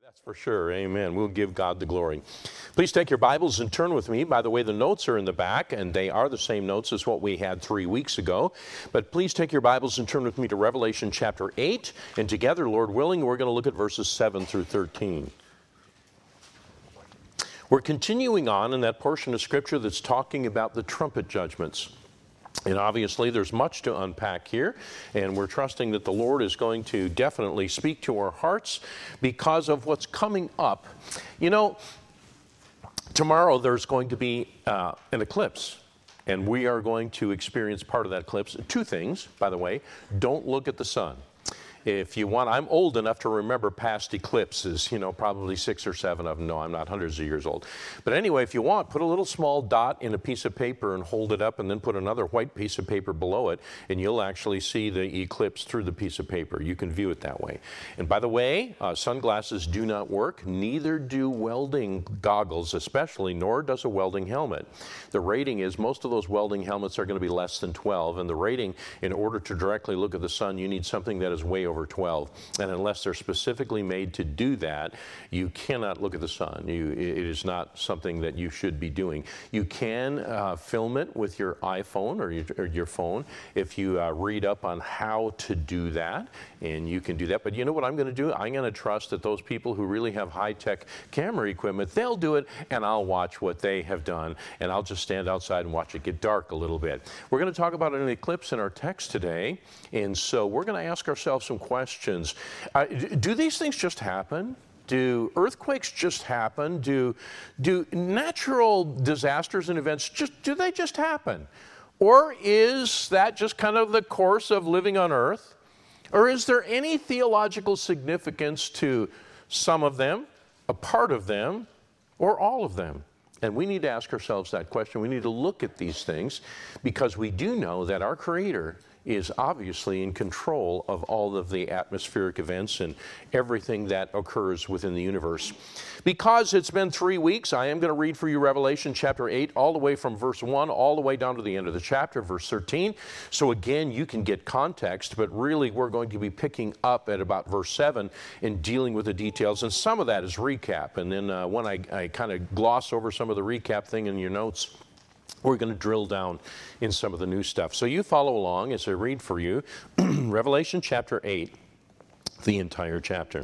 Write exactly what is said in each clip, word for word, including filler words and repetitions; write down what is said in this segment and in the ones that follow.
That's for sure. Amen. We'll give God the glory. Please take your Bibles and turn with me. By the way, the notes are in the back, and they are the same notes as what we had three weeks ago. But please take your Bibles and turn with me to Revelation chapter eight. And together, Lord willing, we're going to look at verses seven through thirteen. We're continuing on in that portion of Scripture that's talking about the trumpet judgments. And obviously there's much to unpack here, and we're trusting that the Lord is going to definitely speak to our hearts because of what's coming up. You know, tomorrow there's going to be uh, an eclipse, and we are going to experience part of that eclipse. Two things, by the way. Don't look at the sun. If you want, I'm old enough to remember past eclipses, you know, probably six or seven of them. No, I'm not hundreds of years old. But anyway, if you want, put a little small dot in a piece of paper and hold it up, and then put another white piece of paper below it, and you'll actually see the eclipse through the piece of paper. You can view it that way. And by the way, uh, sunglasses do not work. Neither do welding goggles, especially, nor does a welding helmet. The rating is most of those welding helmets are going to be less than twelve, and the rating, in order to directly look at the sun, you need something that is way over twelve, and unless they're specifically made to do that, you cannot look at the sun. You, it is not something that you should be doing. You can uh, film it with your iPhone or your, or your phone if you uh, read up on how to do that, and you can do that. But you know what I'm going to do? I'm going to trust that those people who really have high-tech camera equipment, they'll do it, and I'll watch what they have done, and I'll just stand outside and watch it get dark a little bit. We're going to talk about an eclipse in our text today, and so we're going to ask ourselves some questions. Uh, do these things just happen? Do earthquakes just happen? Do, do natural disasters and events, just do they just happen? Or is that just kind of the course of living on earth? Or is there any theological significance to some of them, a part of them, or all of them? And we need to ask ourselves that question. We need to look at these things because we do know that our Creator is obviously in control of all of the atmospheric events and everything that occurs within the universe. Because it's been three weeks, I am going to read for you Revelation chapter eight, all the way from verse one, all the way down to the end of the chapter, verse thirteen. So again, you can get context, but really we're going to be picking up at about verse seven and dealing with the details. And some of that is recap. And then uh, when I, I kind of gloss over some of the recap thing in your notes, we're going to drill down in some of the new stuff. So you follow along as I read for you Revelation chapter eight, the entire chapter.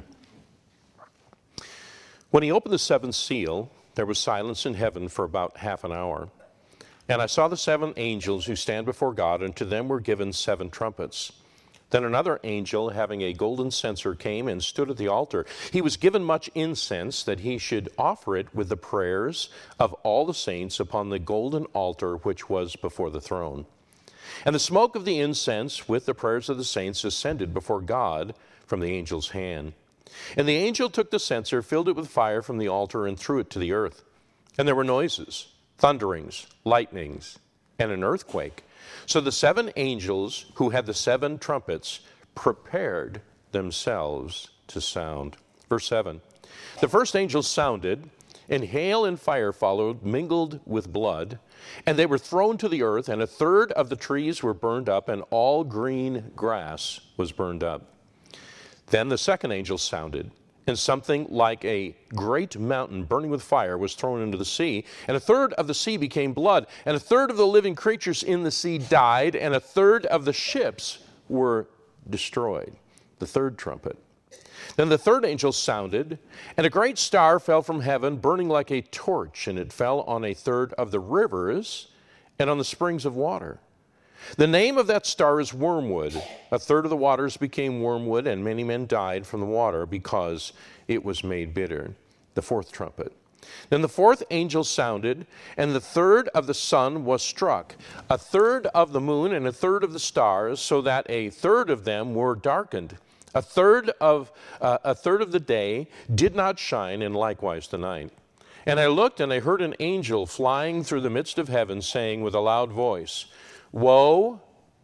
When he opened the seventh seal, there was silence in heaven for about half an hour. And I saw the seven angels who stand before God, and to them were given seven trumpets. Then another angel, having a golden censer, came and stood at the altar. He was given much incense, that he should offer it with the prayers of all the saints upon the golden altar which was before the throne. And the smoke of the incense with the prayers of the saints ascended before God from the angel's hand. And the angel took the censer, filled it with fire from the altar, and threw it to the earth. And there were noises, thunderings, lightnings, and an earthquake. So the seven angels who had the seven trumpets prepared themselves to sound. Verse seven. The first angel sounded, and hail and fire followed, mingled with blood, and they were thrown to the earth, and a third of the trees were burned up, and all green grass was burned up. Then the second angel sounded, and something like a great mountain burning with fire was thrown into the sea, and a third of the sea became blood, and a third of the living creatures in the sea died, and a third of the ships were destroyed. The third trumpet. Then the third angel sounded, and a great star fell from heaven, burning like a torch, and it fell on a third of the rivers and on the springs of water. The name of that star is Wormwood. A third of the waters became wormwood, and many men died from the water because it was made bitter. The fourth trumpet. Then the fourth angel sounded, and the third of the sun was struck, a third of the moon, and a third of the stars, so that a third of them were darkened. A third of uh, a third of the day did not shine, and likewise the night. And I looked, and I heard an angel flying through the midst of heaven, saying with a loud voice, Woe,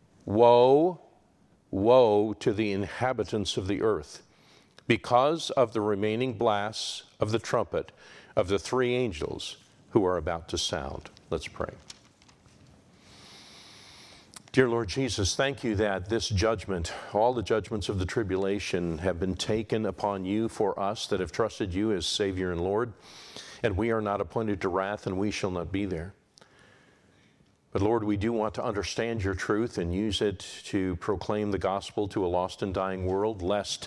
woe, woe to the inhabitants of the earth, because of the remaining blasts of the trumpet of the three angels who are about to sound. Let's pray. Dear Lord Jesus, thank you that this judgment, all the judgments of the tribulation have been taken upon you for us that have trusted you as Savior and Lord. And we are not appointed to wrath, and we shall not be there. But Lord, we do want to understand your truth and use it to proclaim the gospel to a lost and dying world, lest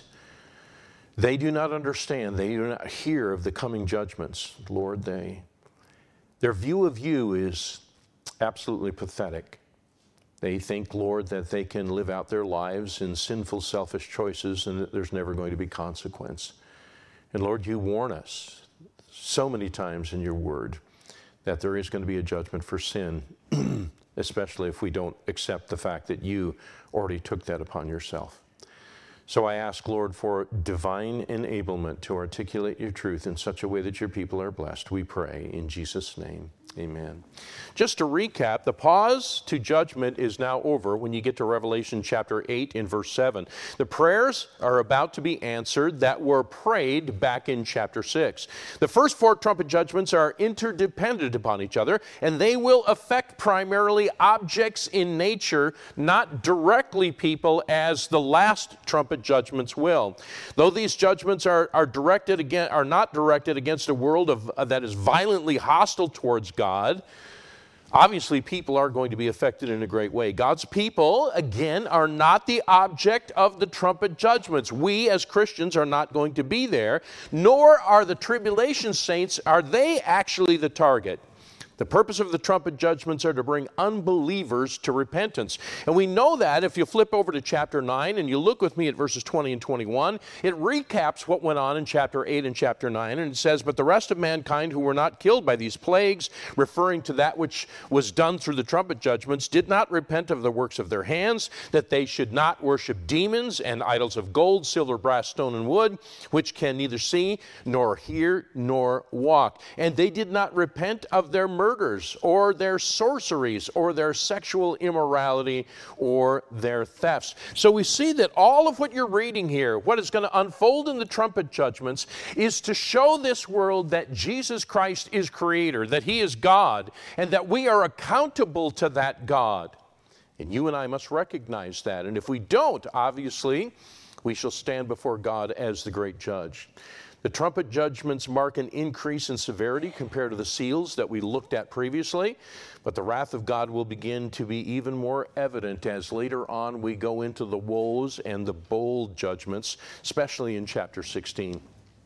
they do not understand, they do not hear of the coming judgments. Lord, they, their view of you is absolutely pathetic. They think, Lord, that they can live out their lives in sinful, selfish choices and that there's never going to be consequence. And Lord, you warn us so many times in your word that there is going to be a judgment for sin, especially if we don't accept the fact that you already took that upon yourself. So I ask, Lord, for divine enablement to articulate your truth in such a way that your people are blessed. We pray in Jesus' name. Amen. Just to recap, the pause to judgment is now over when you get to Revelation chapter eight in verse seven. The prayers are about to be answered that were prayed back in chapter six. The first four trumpet judgments are interdependent upon each other, and they will affect primarily objects in nature, not directly people, as the last trumpet judgments will. Though these judgments are, are directed again, are not directed against a world of, uh, that is violently hostile towards God, God, obviously people are going to be affected in a great way. God's people, again, are not the object of the trumpet judgments. We as Christians are not going to be there, nor are the tribulation saints, are they actually the target. The purpose of the trumpet judgments are to bring unbelievers to repentance. And we know that if you flip over to chapter nine and you look with me at verses twenty and twenty-one, it recaps what went on in chapter eight and chapter nine. And it says, "But the rest of mankind who were not killed by these plagues," referring to that which was done through the trumpet judgments, "did not repent of the works of their hands, that they should not worship demons and idols of gold, silver, brass, stone, and wood, which can neither see, nor hear, nor walk. And they did not repent of their murders, or their sorceries, or their sexual immorality, or their thefts." So we see that all of what you're reading here, what is going to unfold in the trumpet judgments, is to show this world that Jesus Christ is Creator, that He is God, and that we are accountable to that God. And you and I must recognize that. And if we don't, obviously, we shall stand before God as the great judge. The trumpet judgments mark an increase in severity compared to the seals that we looked at previously, but the wrath of God will begin to be even more evident as later on we go into the woes and the bowl judgments, especially in chapter sixteen.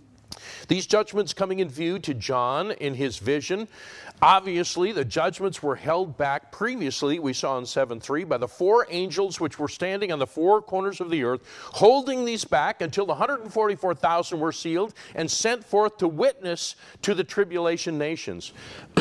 These judgments coming in view to John in his vision, obviously the judgments were held back previously, we saw in seven three, by the four angels which were standing on the four corners of the earth, holding these back until the one hundred forty-four thousand were sealed and sent forth to witness to the tribulation nations.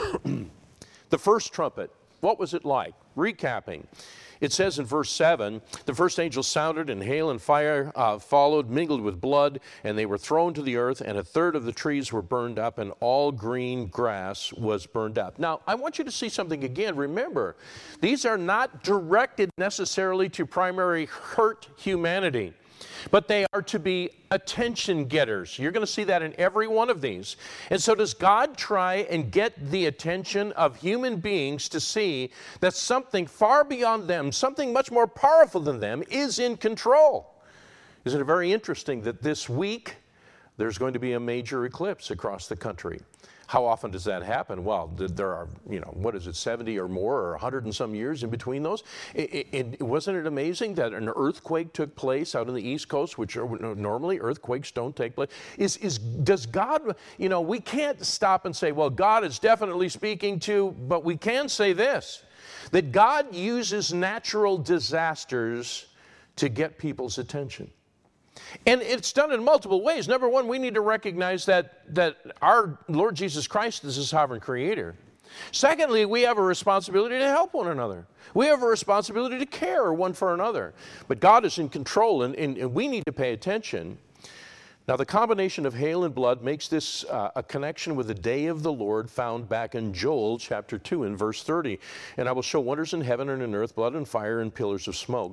The first trumpet, what was it like? Recapping. It says in verse seven, "The first angel sounded, and hail and fire uh, followed, mingled with blood, and they were thrown to the earth, and a third of the trees were burned up, and all green grass was burned up." Now, I want you to see something again. Remember, these are not directed necessarily to primarily hurt humanity, but they are to be attention getters. You're going to see that in every one of these. And so does God try and get the attention of human beings to see that something far beyond them, something much more powerful than them, is in control? Isn't it very interesting that this week there's going to be a major eclipse across the country? How often does that happen? Well, there are, you know, what is it, seventy or more, or one hundred and some years in between those? It, it, wasn't it amazing that an earthquake took place out on the East Coast, which are, normally earthquakes don't take place? Is, is, does God, you know, we can't stop and say, well, God is definitely speaking to, but we can say this, that God uses natural disasters to get people's attention. And it's done in multiple ways. Number one, we need to recognize that, that our Lord Jesus Christ is a sovereign creator. Secondly, we have a responsibility to help one another. We have a responsibility to care one for another. But God is in control, and, and, and we need to pay attention. Now, the combination of hail and blood makes this uh, a connection with the day of the Lord found back in Joel chapter two and verse thirty. "And I will show wonders in heaven and in earth, blood and fire and pillars of smoke."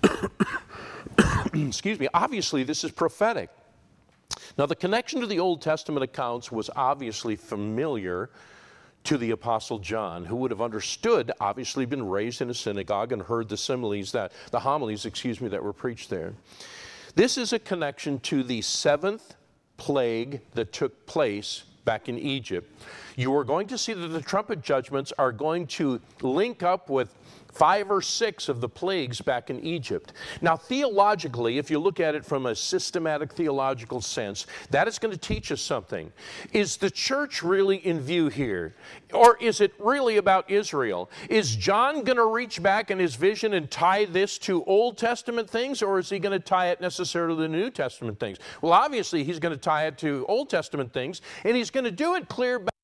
Excuse me. Obviously, this is prophetic. Now, the connection to the Old Testament accounts was obviously familiar to the Apostle John, who would have understood, obviously been raised in a synagogue and heard the similes that, the homilies, excuse me, that were preached there. This is a connection to the seventh plague that took place back in Egypt. You are going to see that the trumpet judgments are going to link up with five or six of the plagues back in Egypt. Now, theologically, if you look at it from a systematic theological sense, that is going to teach us something. Is the church really in view here? Or is it really about Israel? Is John going to reach back in his vision and tie this to Old Testament things, or is he going to tie it necessarily to the New Testament things? Well, obviously, he's going to tie it to Old Testament things, and he's going to do it clear back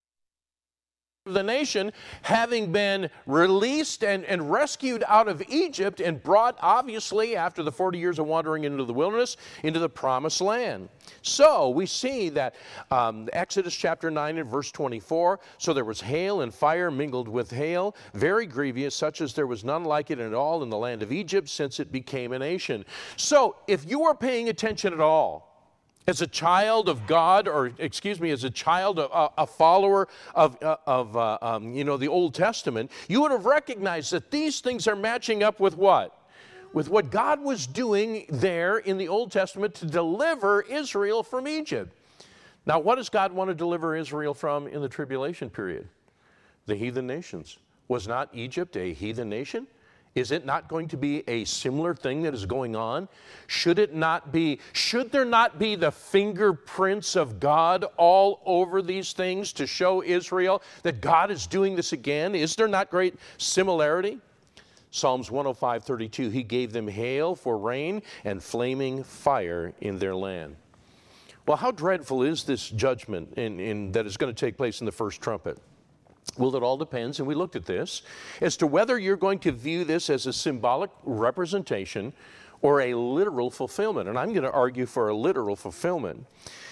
the nation, having been released and, and rescued out of Egypt and brought, obviously, after the forty years of wandering into the wilderness, into the promised land. So we see that um, Exodus chapter nine and verse twenty-four, so there was hail and fire mingled with hail, very grievous, such as there was none like it at all in the land of Egypt since it became a nation. So if you are paying attention at all, as a child of God, or excuse me, as a child, of, uh, a follower of, uh, of uh, um, you know, the Old Testament, you would have recognized that these things are matching up with what? With what God was doing there in the Old Testament to deliver Israel from Egypt. Now, what does God want to deliver Israel from in the tribulation period? The heathen nations. Was not Egypt a heathen nation? Is it not going to be a similar thing that is going on? Should it not be, should there not be the fingerprints of God all over these things to show Israel that God is doing this again? Is there not great similarity? Psalms one oh five, thirty-two, he gave them hail for rain and flaming fire in their land. Well, how dreadful is this judgment in, in, that is going to take place in the first trumpet? Well, it all depends, and we looked at this, as to whether you're going to view this as a symbolic representation or a literal fulfillment. And I'm going to argue for a literal fulfillment.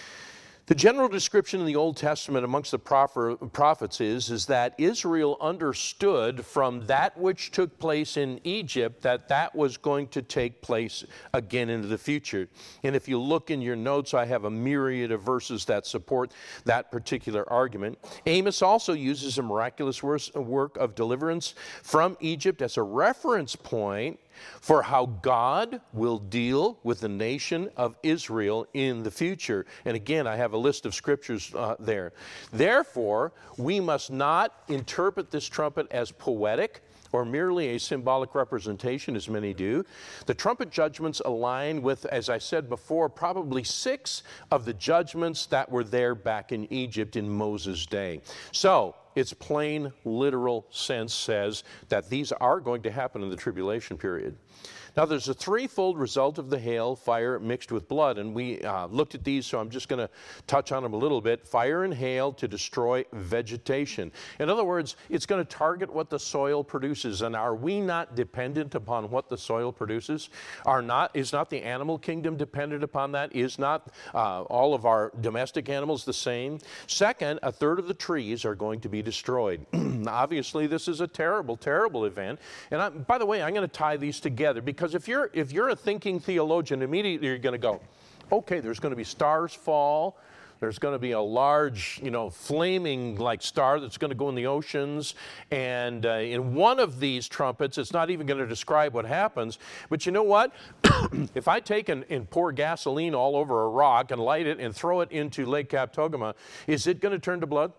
The general description in the Old Testament amongst the prophets is, is that Israel understood from that which took place in Egypt that that was going to take place again into the future. And if you look in your notes, I have a myriad of verses that support that particular argument. Amos also uses a miraculous work of deliverance from Egypt as a reference point for how God will deal with the nation of Israel in the future. And again, I have a list of scriptures uh, there. Therefore, we must not interpret this trumpet as poetic or merely a symbolic representation, as many do. The trumpet judgments align with, as I said before, probably six of the judgments that were there back in Egypt in Moses' day. So, its plain, literal sense says that these are going to happen in the tribulation period. Now, there's a threefold result of the hail, fire mixed with blood, and we uh, looked at these, so I'm just going to touch on them a little bit. Fire and hail to destroy vegetation. In other words, it's going to target what the soil produces, and are we not dependent upon what the soil produces? Are not, is not the animal kingdom dependent upon that? Is not uh, all of our domestic animals the same? Second, a third of the trees are going to be destroyed. Obviously, this is a terrible, terrible event, and I, by the way, I'm going to tie these together because Because if you're, if you're a thinking theologian, immediately you're going to go, okay, there's going to be stars fall. There's going to be a large, you know, flaming like star that's going to go in the oceans. And uh, in one of these trumpets, it's not even going to describe what happens. But you know what? If I take and, and pour gasoline all over a rock and light it and throw it into Lake Kaptogama, is it going to turn to blood?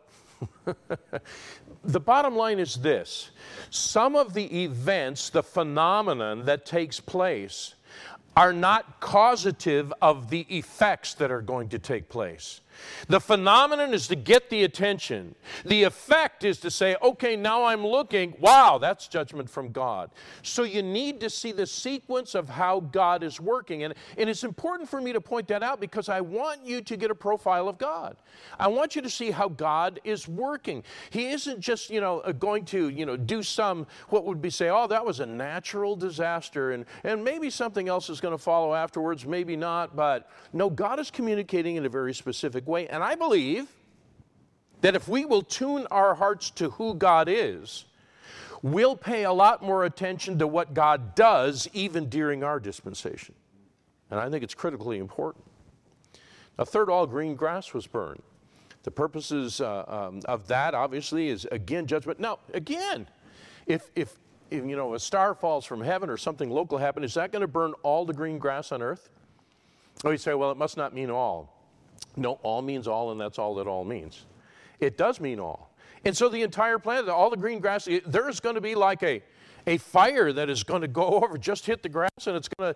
The bottom line is this. Some of the events, the phenomenon that takes place, are not causative of the effects that are going to take place. The phenomenon is to get the attention. The effect is to say, okay, now I'm looking, wow, that's judgment from God. So you need to see the sequence of how God is working. And, and it's important for me to point that out because I want you to get a profile of God. I want you to see how God is working. He isn't just, you know, going to, you know, do some, what would be say, oh, that was a natural disaster, and, and maybe something else is going to follow afterwards, maybe not. But no, God is communicating in a very specific way. And I believe that if we will tune our hearts to who God is, we'll pay a lot more attention to what God does even during our dispensation. And I think it's critically important. A third, all green grass was burned. The purposes uh, um, of that, obviously, is, again, judgment. Now, again, if, if, if, you know, a star falls from heaven or something local happens, is that going to burn all the green grass on earth? Oh, you say, well, it must not mean all. No, all means all, and that's all that all means. It does mean all. And so the entire planet, all the green grass, there's going to be like a, a fire that is going to go over, just hit the grass, and it's going to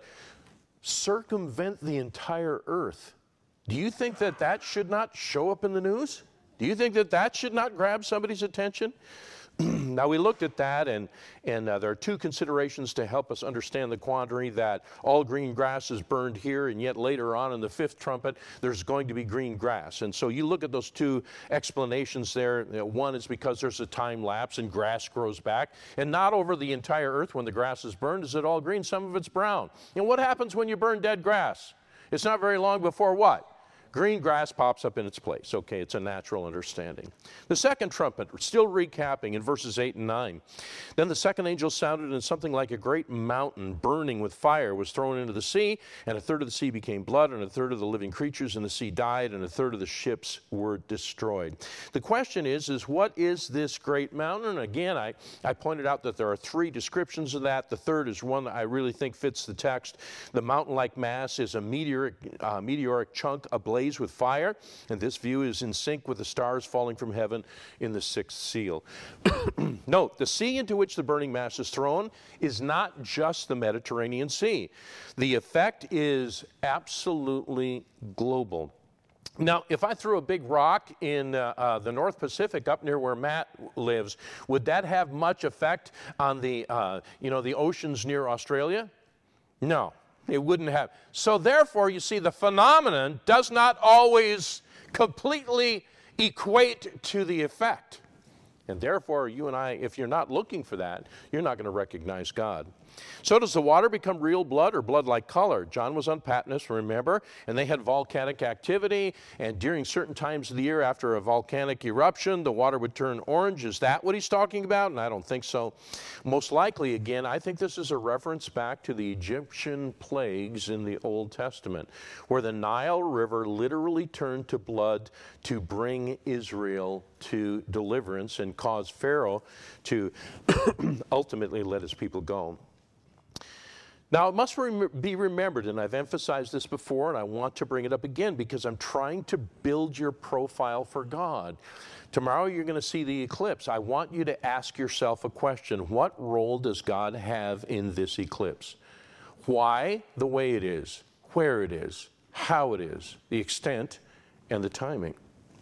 circumvent the entire earth. Do you think that that should not show up in the news? Do you think that that should not grab somebody's attention? Now, we looked at that, and, and uh, there are two considerations to help us understand the quandary that all green grass is burned here, and yet later on in the fifth trumpet, there's going to be green grass. And so you look at those two explanations there. You know, one is because there's a time lapse and grass grows back, and not over the entire earth when the grass is burned is it all green. Some of it's brown. And what happens when you burn dead grass? It's not very long before what? Green grass pops up in its place. Okay, it's a natural understanding. The second trumpet, still recapping in verses eight and nine. Then the second angel sounded, and something like a great mountain burning with fire was thrown into the sea, and a third of the sea became blood, and a third of the living creatures in the sea died, and a third of the ships were destroyed. The question is, is what is this great mountain? And again, I, I pointed out that there are three descriptions of that. The third is one that I really think fits the text. The mountain-like mass is a meteoric, uh, meteoric chunk ablaze with fire, and this view is in sync with the stars falling from heaven in the sixth seal. Note, the sea into which the burning mass is thrown is not just the Mediterranean Sea. The effect is absolutely global. Now, if I threw a big rock in uh, uh, the North Pacific up near where Matt lives, would that have much effect on the, uh, you know, the oceans near Australia? No. It wouldn't have. So therefore, you see, the phenomenon does not always completely equate to the effect. And therefore, you and I, if you're not looking for that, you're not going to recognize God. So does the water become real blood or blood-like color? John was on Patmos, remember, and they had volcanic activity, and during certain times of the year after a volcanic eruption, the water would turn orange. Is that what he's talking about? And I don't think so. Most likely, again, I think this is a reference back to the Egyptian plagues in the Old Testament, where the Nile River literally turned to blood to bring Israel to deliverance and cause Pharaoh to ultimately let his people go. Now, it must rem- be remembered, and I've emphasized this before, and I want to bring it up again because I'm trying to build your profile for God. Tomorrow you're going to see the eclipse. I want you to ask yourself a question. What role does God have in this eclipse? Why the way it is, where it is, how it is, the extent, and the timing.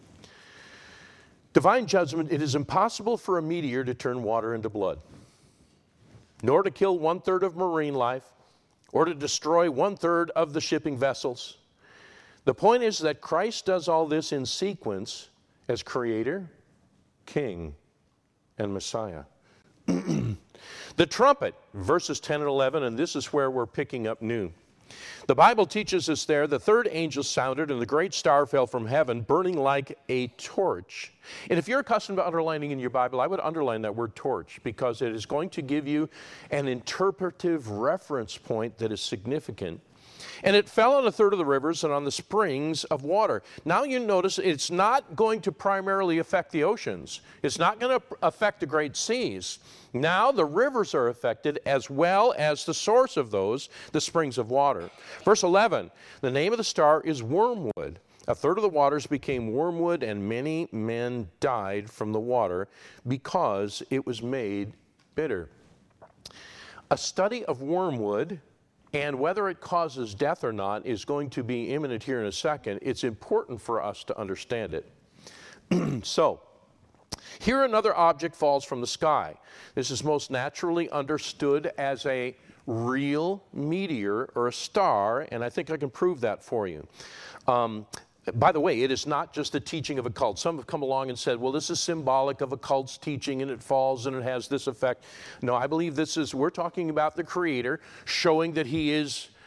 Divine judgment, it is impossible for a meteor to turn water into blood, nor to kill one-third of marine life, or to destroy one-third of the shipping vessels. The point is that Christ does all this in sequence as Creator, King, and Messiah. The trumpet, verses ten and eleven, and this is where we're picking up new. The Bible teaches us there, the third angel sounded, and the great star fell from heaven, burning like a torch. And if you're accustomed to underlining in your Bible, I would underline that word torch, because it is going to give you an interpretive reference point that is significant. And it fell on a third of the rivers and on the springs of water. Now you notice it's not going to primarily affect the oceans. It's not going to affect the great seas. Now the rivers are affected as well as the source of those, the springs of water. Verse eleven, the name of the star is wormwood. A third of the waters became wormwood, and many men died from the water because it was made bitter. A study of wormwood and whether it causes death or not is going to be imminent here in a second. It's important for us to understand it. So, here another object falls from the sky. This is most naturally understood as a real meteor or a star, and I think I can prove that for you. Um, By the way, it is not just the teaching of a cult. Some have come along and said, well, this is symbolic of a cult's teaching and it falls and it has this effect. No, I believe this is, we're talking about the Creator showing that He is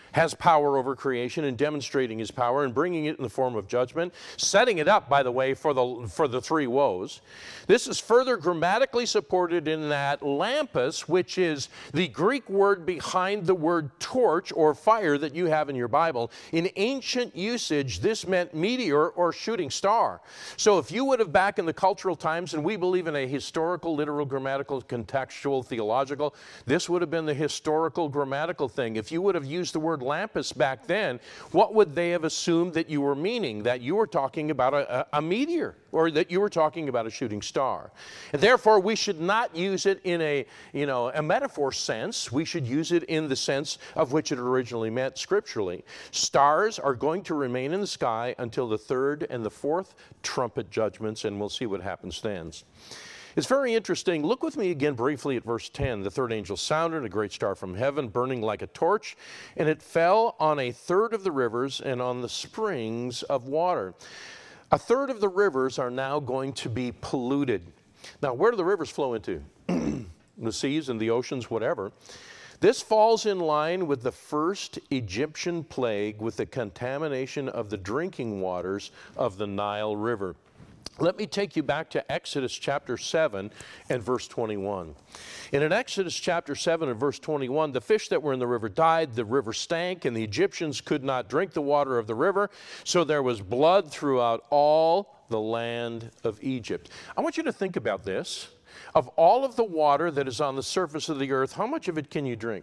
has power over creation and demonstrating his power and bringing it in the form of judgment, setting it up, by the way, for the, for the three woes. This is further grammatically supported in that lampus, which is the Greek word behind the word torch or fire that you have in your Bible. In ancient usage, this meant meteor or shooting star. So if you would have back in the cultural times, and we believe in a historical, literal, grammatical, contextual, theological, this would have been the historical, grammatical thing. If you would have used the word lampus back then, what would they have assumed that you were meaning? That you were talking about a, a, a meteor, or that you were talking about a shooting star. And therefore, we should not use it in a, you know, a metaphor sense. We should use it in the sense of which it originally meant scripturally. Stars are going to remain in the sky until the third and the fourth trumpet judgments, and we'll see what happens then. It's very interesting. Look with me again briefly at verse ten. The third angel sounded, a great star from heaven, burning like a torch, and it fell on a third of the rivers and on the springs of water. A third of the rivers are now going to be polluted. Now, where do the rivers flow into? The seas and the oceans, whatever. This falls in line with the first Egyptian plague with the contamination of the drinking waters of the Nile River. Let me take you back to Exodus chapter seven and verse twenty-one. And in Exodus chapter seven and verse twenty-one, the fish that were in the river died, the river stank, and the Egyptians could not drink the water of the river, so there was blood throughout all the land of Egypt. I want you to think about this. Of all of the water that is on the surface of the earth, how much of it can you drink?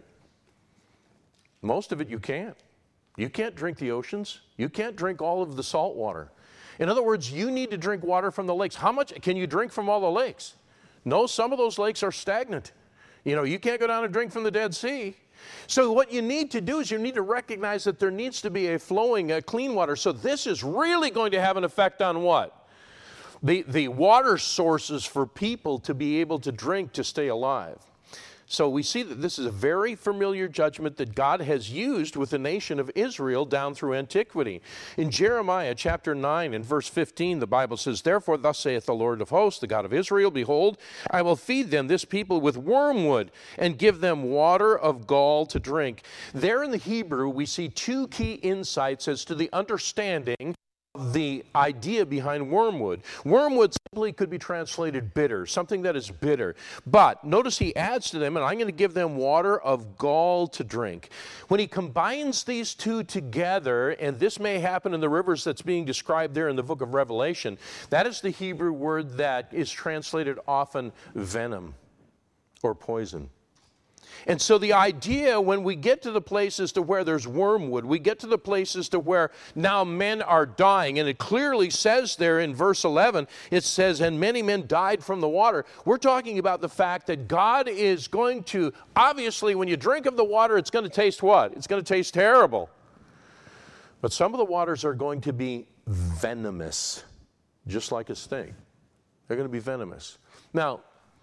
Most of it you can't. You can't drink the oceans. You can't drink all of the salt water. In other words, you need to drink water from the lakes. How much can you drink from all the lakes? No, some of those lakes are stagnant. You know, you can't go down and drink from the Dead Sea. So what you need to do is you need to recognize that there needs to be a flowing, a clean water. So this is really going to have an effect on what? The, the water sources for people to be able to drink to stay alive. So we see that this is a very familiar judgment that God has used with the nation of Israel down through antiquity. In Jeremiah chapter nine and verse fifteen, the Bible says, "Therefore thus saith the Lord of hosts, the God of Israel, Behold, I will feed them, this people, with wormwood, and give them water of gall to drink." There in the Hebrew, we see two key insights as to the understanding the idea behind wormwood. Wormwood simply could be translated bitter, something that is bitter. But notice he adds to them, and I'm going to give them water of gall to drink. When he combines these two together, and this may happen in the rivers that's being described there in the book of Revelation, that is the Hebrew word that is translated often venom or poison. And so the idea, when we get to the places to where there's wormwood, we get to the places to where now men are dying, and it clearly says there in verse eleven, it says, "And many men died from the water." We're talking about the fact that God is going to, obviously when you drink of the water, it's going to taste what? It's going to taste terrible. But some of the waters are going to be venomous, just like a snake. They're going to be venomous. Now,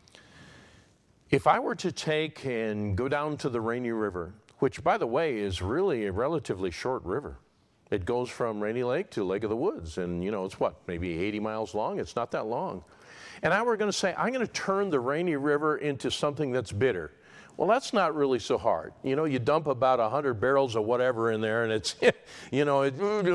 if I were to take and go down to the Rainy River, which, by the way, is really a relatively short river. It goes from Rainy Lake to Lake of the Woods, and, you know, it's what, maybe eighty miles long? It's not that long. And I were going to say, I'm going to turn the Rainy River into something that's bitter. Well, that's not really so hard. You know, you dump about one hundred barrels of whatever in there, and it's, you know, it,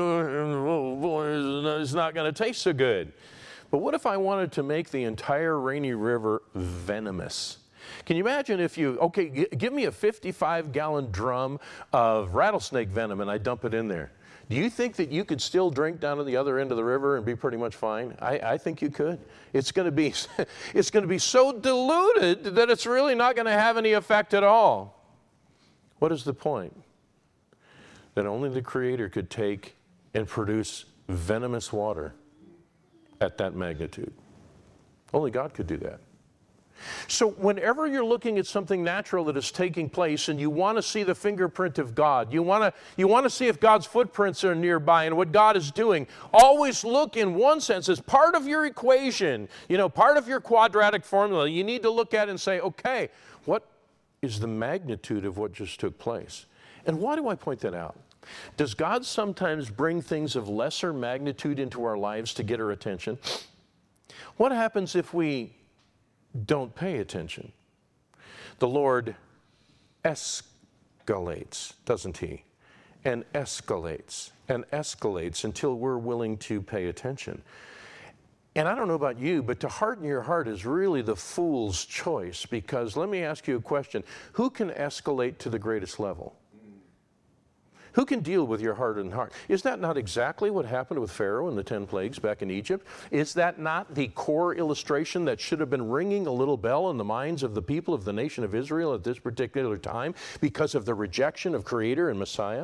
it's not going to taste so good. But what if I wanted to make the entire Rainy River venomous? Can you imagine if you, okay, g- give me a fifty-five gallon drum of rattlesnake venom and I dump it in there. Do you think that you could still drink down to the other end of the river and be pretty much fine? I, I think you could. It's going to be, it's going to be so diluted that it's really not going to have any effect at all. What is the point? That only the Creator could take and produce venomous water at that magnitude. Only God could do that. So whenever you're looking at something natural that is taking place and you want to see the fingerprint of God, you want to you want to see if God's footprints are nearby and what God is doing, always look in one sense as part of your equation, you know, part of your quadratic formula. You need to look at it and say, okay, what is the magnitude of what just took place? And why do I point that out? Does God sometimes bring things of lesser magnitude into our lives to get our attention? What happens if we don't pay attention? The Lord escalates, doesn't he? and escalates and escalates until we're willing to pay attention. And I don't know about you, but to harden your heart is really the fool's choice, because let me ask you a question. Who can escalate to the greatest level? Who can deal with your hardened heart? Is that not exactly what happened with Pharaoh and the ten plagues back in Egypt? Is that not the core illustration that should have been ringing a little bell in the minds of the people of the nation of Israel at this particular time because of the rejection of Creator and Messiah?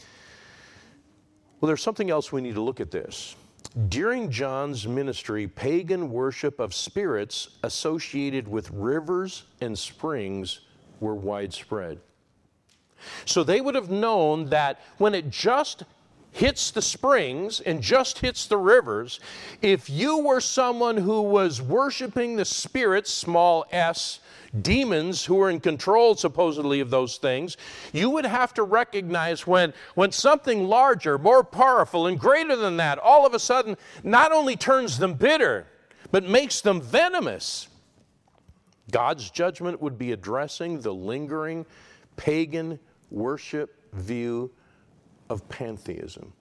Well, there's something else we need to look at this. During John's ministry, pagan worship of spirits associated with rivers and springs were widespread. So they would have known that when it just hits the springs and just hits the rivers, if you were someone who was worshiping the spirits, small s, demons who were in control supposedly of those things, you would have to recognize when, when something larger, more powerful, and greater than that all of a sudden not only turns them bitter, but makes them venomous. God's judgment would be addressing the lingering pagan worship view of pantheism.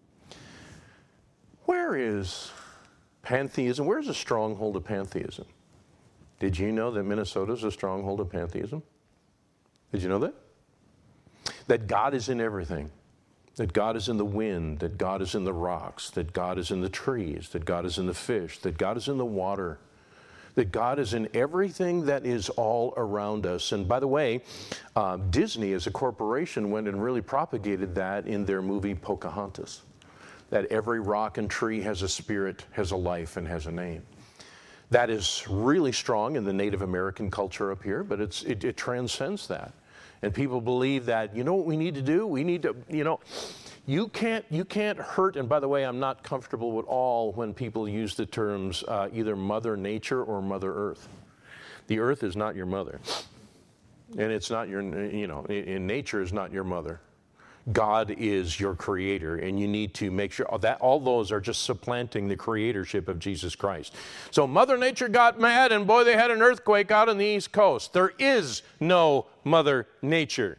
Where is pantheism? Where's the stronghold of pantheism? Did you know that Minnesota is a stronghold of pantheism? Did you know that? That God is in everything. That God is in the wind, that God is in the rocks, that God is in the trees, that God is in the fish, that God is in the water, that God is in everything that is all around us. And by the way, uh, Disney as a corporation went and really propagated that in their movie Pocahontas, that every rock and tree has a spirit, has a life, and has a name. That is really strong in the Native American culture up here, but it's, it, it transcends that. And people believe that, you know what we need to do? We need to, you know, you can't, you can't hurt, and by the way, I'm not comfortable at all when people use the terms uh, either Mother Nature or Mother Earth. The earth is not your mother. And it's not your, you know, in nature is not your mother. God is your creator, and you need to make sure that all those are just supplanting the creatorship of Jesus Christ. So Mother Nature got mad, and boy, they had an earthquake out on the East Coast. There is no Mother Nature.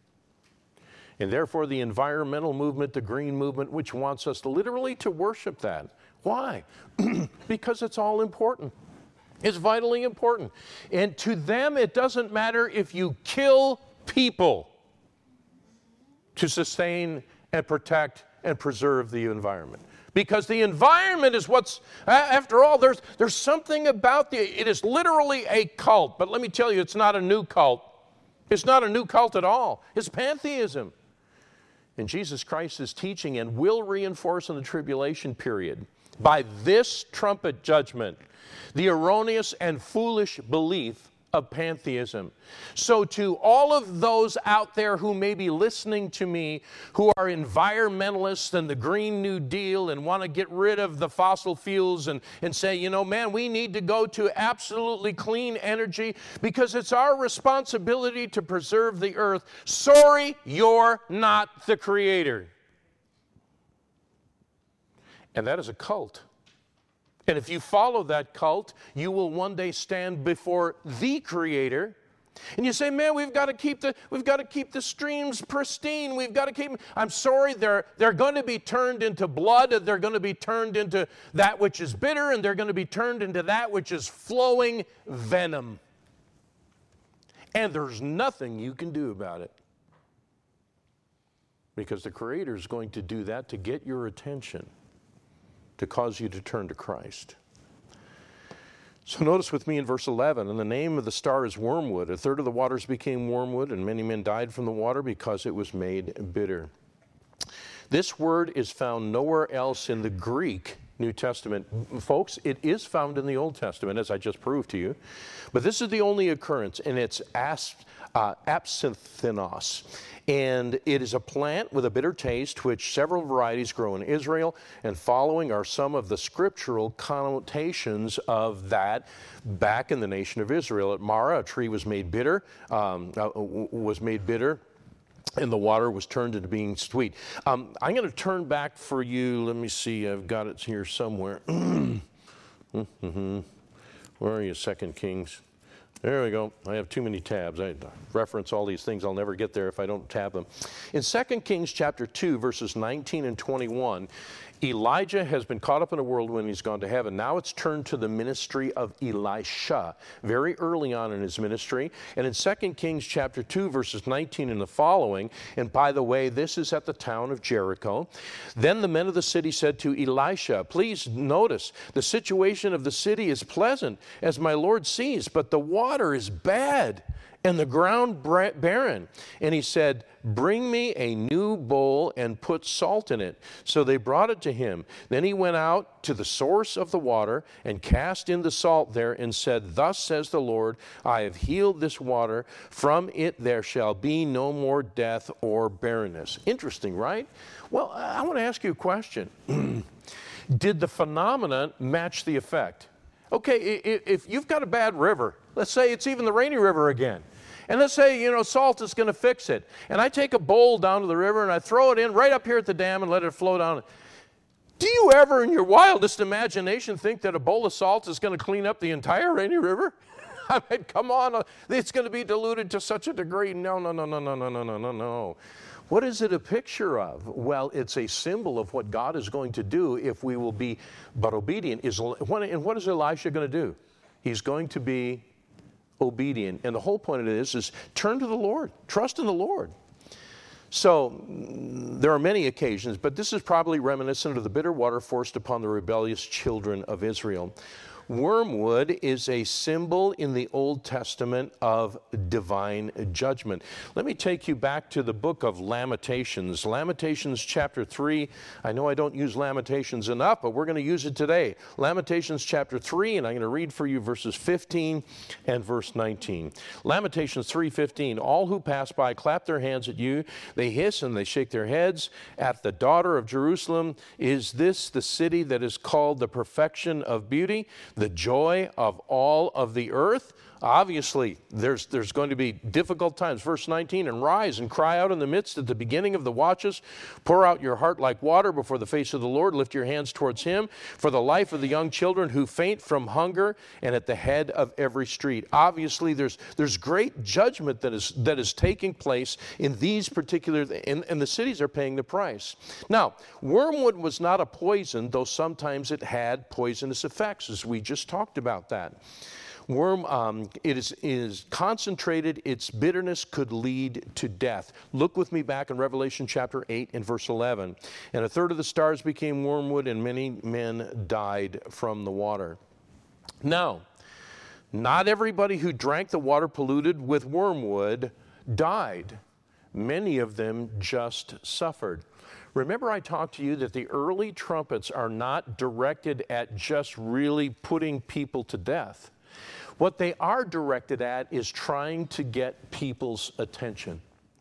And therefore the environmental movement, the green movement, which wants us literally to worship that. Why? Because it's all important. It's vitally important. And to them, it doesn't matter if you kill people to sustain and protect and preserve the environment. Because the environment is what's, after all, there's, there's something about the, it is literally a cult. But let me tell you, it's not a new cult. It's not a new cult at all. It's pantheism. And Jesus Christ is teaching and will reinforce in the tribulation period by this trumpet judgment the erroneous and foolish belief of pantheism. So to all of those out there who may be listening to me who are environmentalists and the Green New Deal and want to get rid of the fossil fuels and, and say, you know, man, we need to go to absolutely clean energy because it's our responsibility to preserve the earth. Sorry, you're not the creator. And that is a cult. And if you follow that cult, you will one day stand before the Creator. And you say, man, we've got to keep the, we've got to keep the streams pristine. We've got to keep them. I'm sorry, they're, they're going to be turned into blood. And they're going to be turned into that which is bitter. And they're going to be turned into that which is flowing venom. And there's nothing you can do about it. Because the Creator is going to do that to get your attention, to cause you to turn to Christ. So notice with me in verse eleven, and the name of the star is wormwood. A third of the waters became wormwood, and many men died from the water because it was made bitter. This word is found nowhere else in the Greek New Testament. Folks, it is found in the Old Testament, as I just proved to you. But this is the only occurrence, and it's as, uh, absinthinos. And it is a plant with a bitter taste, which several varieties grow in Israel, and following are some of the scriptural connotations of that back in the nation of Israel. At Marah, a tree was made bitter, um, uh, was made bitter, and the water was turned into being sweet. Um, I'm going to turn back for you. Let me see. I've got it here somewhere. mm-hmm. Where are you, Second Kings? There we go. I have too many tabs. I reference all these things. I'll never get there if I don't tab them. In Second Kings chapter two, verses nineteen and twenty-one, Elijah has been caught up in a whirlwind. He's gone to heaven. Now it's turned to the ministry of Elisha, very early on in his ministry. And in Second Kings chapter two, verses nineteen and the following, and by the way, this is at the town of Jericho. Then the men of the city said to Elisha, please notice, the situation of the city is pleasant, as my Lord sees, but the water is bad and the ground barren. And he said, bring me a new bowl and put salt in it. So they brought it to him. Then he went out to the source of the water and cast in the salt there and said, thus says the Lord, I have healed this water. From it there shall be no more death or barrenness. Interesting, right? Well, I want to ask you a question. Did the phenomenon match the effect? Okay, if you've got a bad river, let's say it's even the Rainy River again, and let's say, you know, salt is going to fix it, and I take a bowl down to the river and I throw it in right up here at the dam and let it flow down. Do you ever in your wildest imagination think that a bowl of salt is going to clean up the entire Rainy River? I mean, come on, it's going to be diluted to such a degree. No, no, no, no, no, no, no, no, no, no. What is it a picture of? Well, it's a symbol of what God is going to do if we will be but obedient. Is, and what is Elisha going to do? He's going to be obedient. And the whole point of it is, is turn to the Lord. Trust in the Lord. So there are many occasions, but this is probably reminiscent of the bitter water forced upon the rebellious children of Israel. Wormwood is a symbol in the Old Testament of divine judgment. Let me take you back to the book of Lamentations. Lamentations chapter three. I know I don't use Lamentations enough, but we're going to use it today. Lamentations chapter three, and I'm going to read for you verses fifteen and verse nineteen. Lamentations three fifteen. All who pass by clap their hands at you. They hiss and they shake their heads at the daughter of Jerusalem. Is this the city that is called the perfection of beauty, the joy of all of the earth? Obviously, there's, there's going to be difficult times. Verse nineteen, and rise and cry out in the midst at the beginning of the watches. Pour out your heart like water before the face of the Lord. Lift your hands towards him for the life of the young children who faint from hunger and at the head of every street. Obviously, there's, there's great judgment that is, that is taking place in these particular, and, and the cities are paying the price. Now, wormwood was not a poison, though sometimes it had poisonous effects, as we just talked about that. Worm, um, it is, is concentrated, its bitterness could lead to death. Look with me back in Revelation chapter eight and verse eleven. And a third of the stars became wormwood, and many men died from the water. Now, not everybody who drank the water polluted with wormwood died. Many of them just suffered. Remember, I talked to you that the early trumpets are not directed at just really putting people to death. What they are directed at is trying to get people's attention.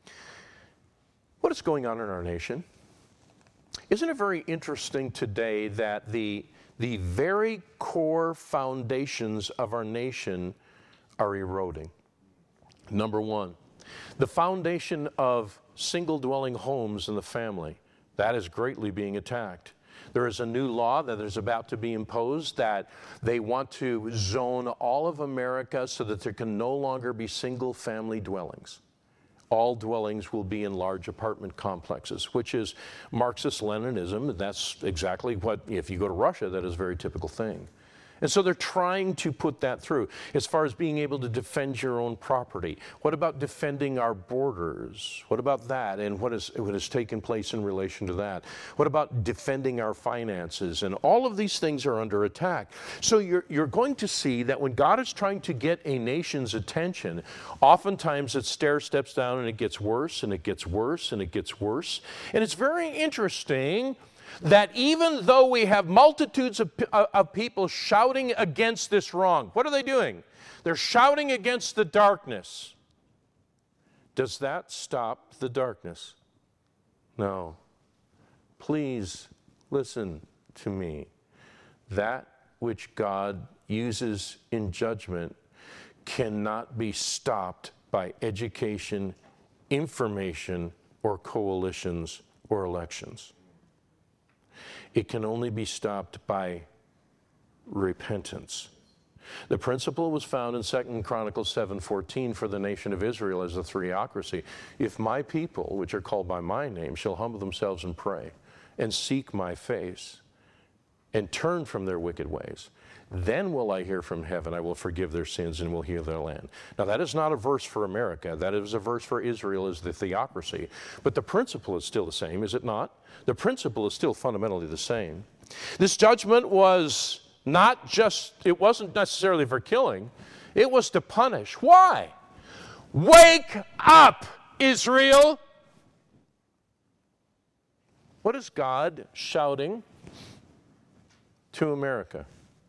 What is going on in our nation? Isn't it very interesting today that the, the very core foundations of our nation are eroding? Number one, the foundation of single-dwelling homes in the family, that is greatly being attacked. There is a new law that is about to be imposed that they want to zone all of America so that there can no longer be single-family dwellings. All dwellings will be in large apartment complexes, which is Marxist-Leninism. That's exactly what, if you go to Russia, that is a very typical thing. And so they're trying to put that through. As far as being able to defend your own property, what about defending our borders? What about that and what, is, what has taken place in relation to that? What about defending our finances? And all of these things are under attack. So you're, you're going to see that when God is trying to get a nation's attention, oftentimes it stair steps down and it gets worse and it gets worse and it gets worse. And it's very interesting that even though we have multitudes of, of people shouting against this wrong, what are they doing? They're shouting against the darkness. Does that stop the darkness? No. Please listen to me. That which God uses in judgment cannot be stopped by education, information, or coalitions or elections. It can only be stopped by repentance. The principle was found in Second Chronicles seven fourteen for the nation of Israel as a theocracy. If my people, which are called by my name, shall humble themselves and pray and seek my face and turn from their wicked ways, then will I hear from heaven, I will forgive their sins and will heal their land. Now that is not a verse for America. That is a verse for Israel as the theocracy. But the principle is still the same, is it not? The principle is still fundamentally the same. This judgment was not just, it wasn't necessarily for killing. It was to punish. Why? Wake up, Israel! What is God shouting to America?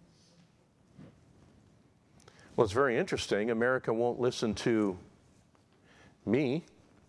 Well, it's very interesting. America won't listen to me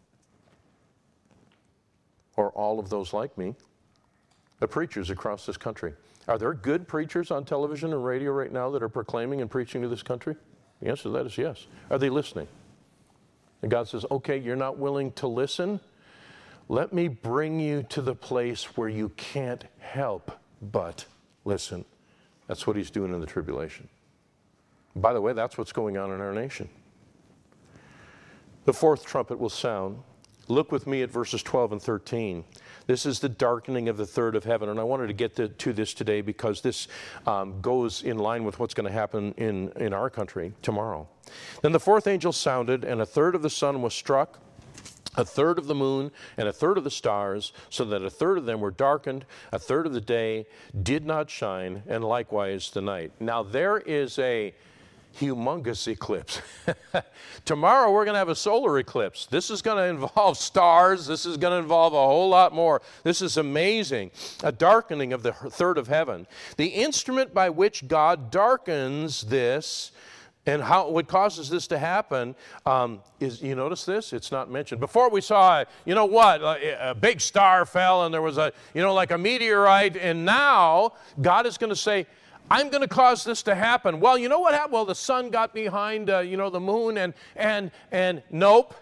or all of those like me, the preachers across this country. Are there good preachers on television and radio right now that are proclaiming and preaching to this country? The answer to that is yes. Are they listening? And God says, okay, you're not willing to listen? Let me bring you to the place where you can't help but listen. That's what he's doing in the tribulation. By the way, that's what's going on in our nation. The fourth trumpet will sound. Look with me at verses twelve and thirteen. This is the darkening of the third of heaven. And I wanted to get to, to this today because this um, goes in line with what's going to happen in, in our country tomorrow. Then the fourth angel sounded, and a third of the sun was struck, a third of the moon, and a third of the stars, so that a third of them were darkened, a third of the day did not shine, and likewise the night. Now there is a humongous eclipse. Tomorrow we're going to have a solar eclipse. This is going to involve stars. This is going to involve a whole lot more. This is amazing. A darkening of the third of heaven. The instrument by which God darkens this and how what causes this to happen um, is, you notice this? It's not mentioned. Before we saw, you know what, a, a big star fell and there was a, you know, like a meteorite, and now God is going to say, I'm going to cause this to happen. Well, you know what happened? Well, the sun got behind, uh, you know, the moon, and, and, and nope.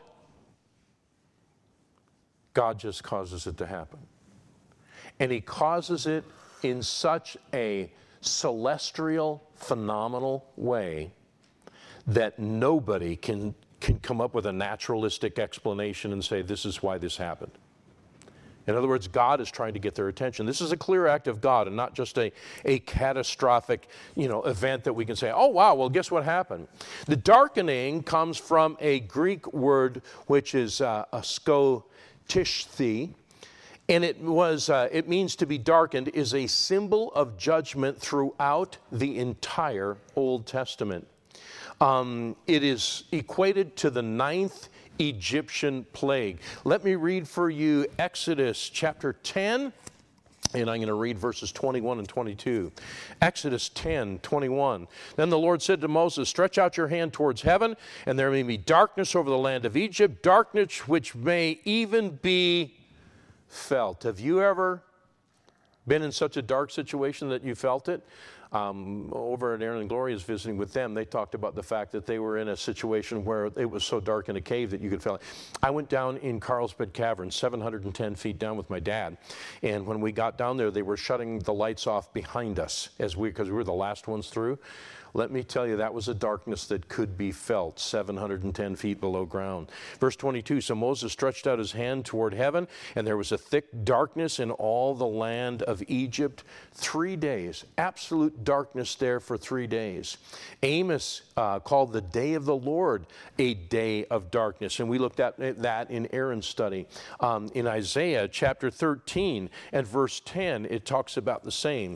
God just causes it to happen. And he causes it in such a celestial, phenomenal way that nobody can, can come up with a naturalistic explanation and say, this is why this happened. In other words, God is trying to get their attention. This is a clear act of God and not just a, a catastrophic, you know, event that we can say, oh, wow, well, guess what happened? The darkening comes from a Greek word which is uh, a skotishthi, and it, was, uh, it means to be darkened, is a symbol of judgment throughout the entire Old Testament. Um, it is equated to the ninth Egyptian plague. Let me read for you Exodus chapter ten, and I'm going to read verses twenty-one and twenty-two. Exodus ten, twenty-one. Then the Lord said to Moses, stretch out your hand towards heaven, and there may be darkness over the land of Egypt, darkness which may even be felt. Have you ever been in such a dark situation that you felt it? Um, over at Aaron and Gloria's visiting with them, they talked about the fact that they were in a situation where it was so dark in a cave that you could feel it. I went down in Carlsbad Cavern, seven hundred ten feet down with my dad, and when we got down there, they were shutting the lights off behind us as we, because we were the last ones through. Let me tell you, that was a darkness that could be felt, seven hundred ten feet below ground. Verse twenty-two, so Moses stretched out his hand toward heaven, and there was a thick darkness in all the land of Egypt. Three days, absolute darkness there for three days. Amos uh, called the day of the Lord a day of darkness, and we looked at that in Aaron's study. Um, in Isaiah chapter thirteen and verse ten, it talks about the same.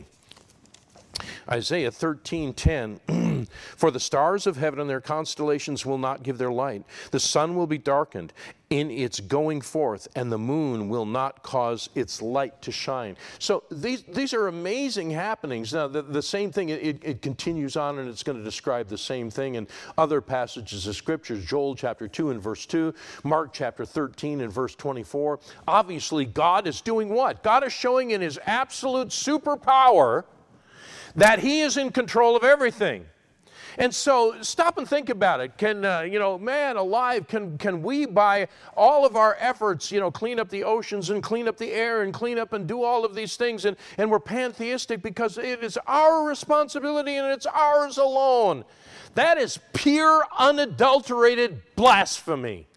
Isaiah thirteen ten, for the stars of heaven and their constellations will not give their light. The sun will be darkened in its going forth, and the moon will not cause its light to shine. So these, these are amazing happenings. Now, the, the same thing, it, it continues on, and it's going to describe the same thing in other passages of Scripture. Joel chapter two and verse two, Mark chapter thirteen and verse twenty-four. Obviously, God is doing what? God is showing in his absolute superpower that he is in control of everything. And so stop and think about it. Can, uh, you know, man alive, can, can we by all of our efforts, you know, clean up the oceans and clean up the air and clean up and do all of these things, and, and we're pantheistic because it is our responsibility and it's ours alone. That is pure, unadulterated blasphemy.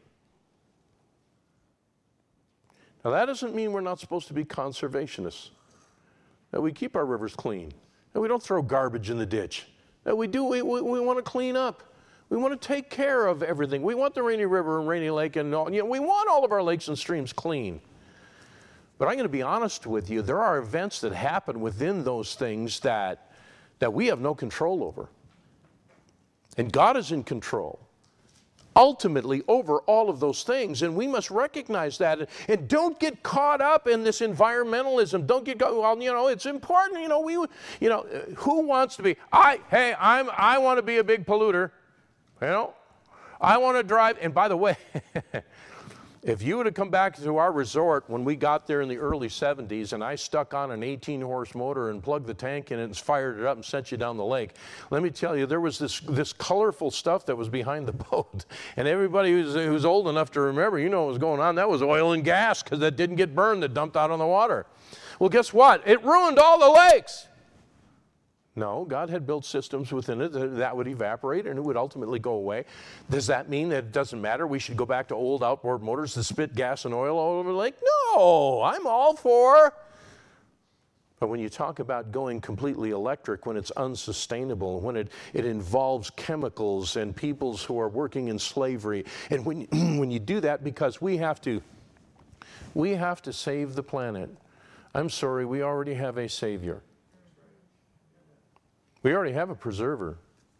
Now, that doesn't mean we're not supposed to be conservationists, that we keep our rivers clean, that we don't throw garbage in the ditch, that we do, we, we, we want to clean up. We want to take care of everything. We want the Rainy River and Rainy Lake, and all, you know, we want all of our lakes and streams clean. But I'm going to be honest with you, there are events that happen within those things that, that we have no control over. And God is in control, ultimately, over all of those things, and we must recognize that. And, and don't get caught up in this environmentalism. Don't get, well, you know, it's important, you know, we, you know, who wants to be, I, hey, I'm, I want to be a big polluter, you know, I want to drive, and by the way, if you would have come back to our resort when we got there in the early seventies and I stuck on an eighteen horse motor and plugged the tank in it and fired it up and sent you down the lake, let me tell you, there was this, this colorful stuff that was behind the boat. And everybody who's, who's old enough to remember, you know what was going on. That was oil and gas, because that didn't get burned, that dumped out on the water. Well, guess what? It ruined all the lakes. No, God had built systems within it that, that would evaporate and it would ultimately go away. Does that mean that it doesn't matter? We should go back to old outboard motors that spit gas and oil all over the lake? No, I'm all for. But when you talk about going completely electric, when it's unsustainable, when it, it involves chemicals and peoples who are working in slavery, and when, when you do that because we have to, we have to save the planet. I'm sorry, we already have a savior. We already have a preserver.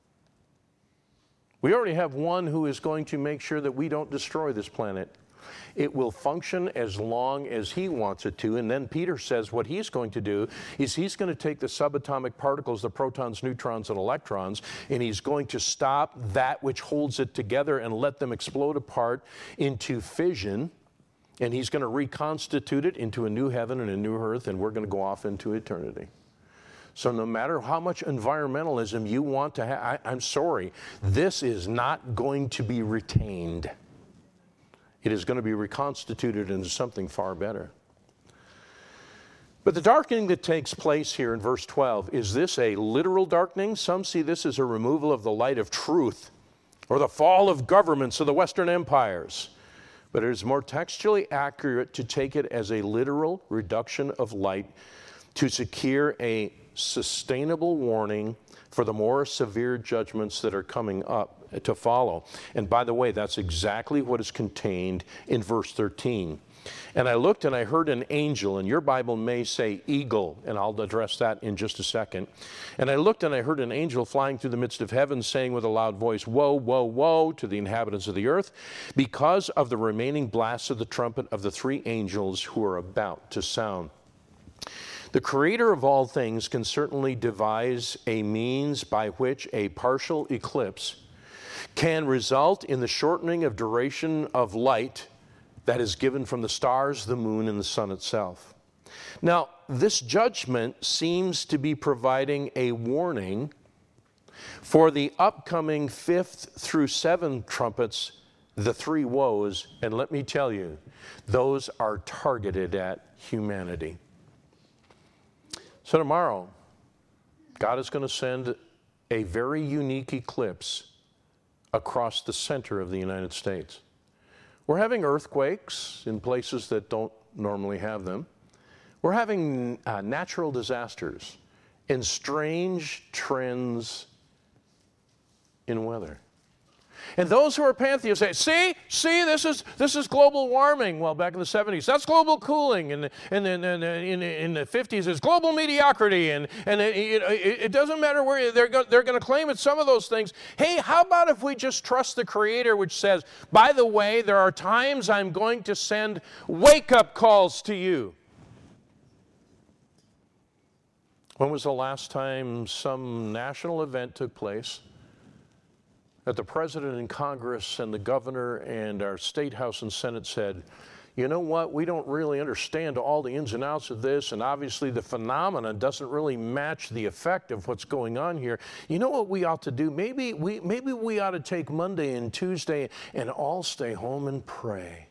We already have one who is going to make sure that we don't destroy this planet. It will function as long as he wants it to. And then Peter says what he's going to do is he's going to take the subatomic particles, the protons, neutrons, and electrons, and he's going to stop that which holds it together and let them explode apart into fission. And he's going to reconstitute it into a new heaven and a new earth, and we're going to go off into eternity. So no matter how much environmentalism you want to have, I'm sorry, this is not going to be retained. It is going to be reconstituted into something far better. But the darkening that takes place here in verse twelve, is this a literal darkening? Some see this as a removal of the light of truth, or the fall of governments of the Western empires. But it is more textually accurate to take it as a literal reduction of light to secure a sustainable warning for the more severe judgments that are coming up to follow. And by the way, that's exactly what is contained in verse thirteen. And I looked and I heard an angel, and your Bible may say eagle, and I'll address that in just a second. And I looked and I heard an angel flying through the midst of heaven, saying with a loud voice, woe, woe, woe to the inhabitants of the earth, because of the remaining blasts of the trumpet of the three angels who are about to sound. The Creator of all things can certainly devise a means by which a partial eclipse can result in the shortening of duration of light that is given from the stars, the moon, and the sun itself. Now, this judgment seems to be providing a warning for the upcoming fifth through seventh trumpets, the three woes, and let me tell you, those are targeted at humanity. So tomorrow, God is going to send a very unique eclipse across the center of the United States. We're having earthquakes in places that don't normally have them. We're having uh, natural disasters and strange trends in weather. And those who are pantheists say, see, see, this is this is global warming. Well, back in the seventies, that's global cooling. And, and then in, in, in the fifties, it's global mediocrity. And, and it, it, it doesn't matter where they're, go, they're going to claim it's some of those things. Hey, how about if we just trust the Creator, which says, by the way, there are times I'm going to send wake-up calls to you. When was the last time some national event took place that the President and Congress and the governor and our State House and Senate said, you know what, we don't really understand all the ins and outs of this, and obviously the phenomenon doesn't really match the effect of what's going on here. You know what we ought to do? Maybe we, maybe we ought to take Monday and Tuesday and all stay home and pray.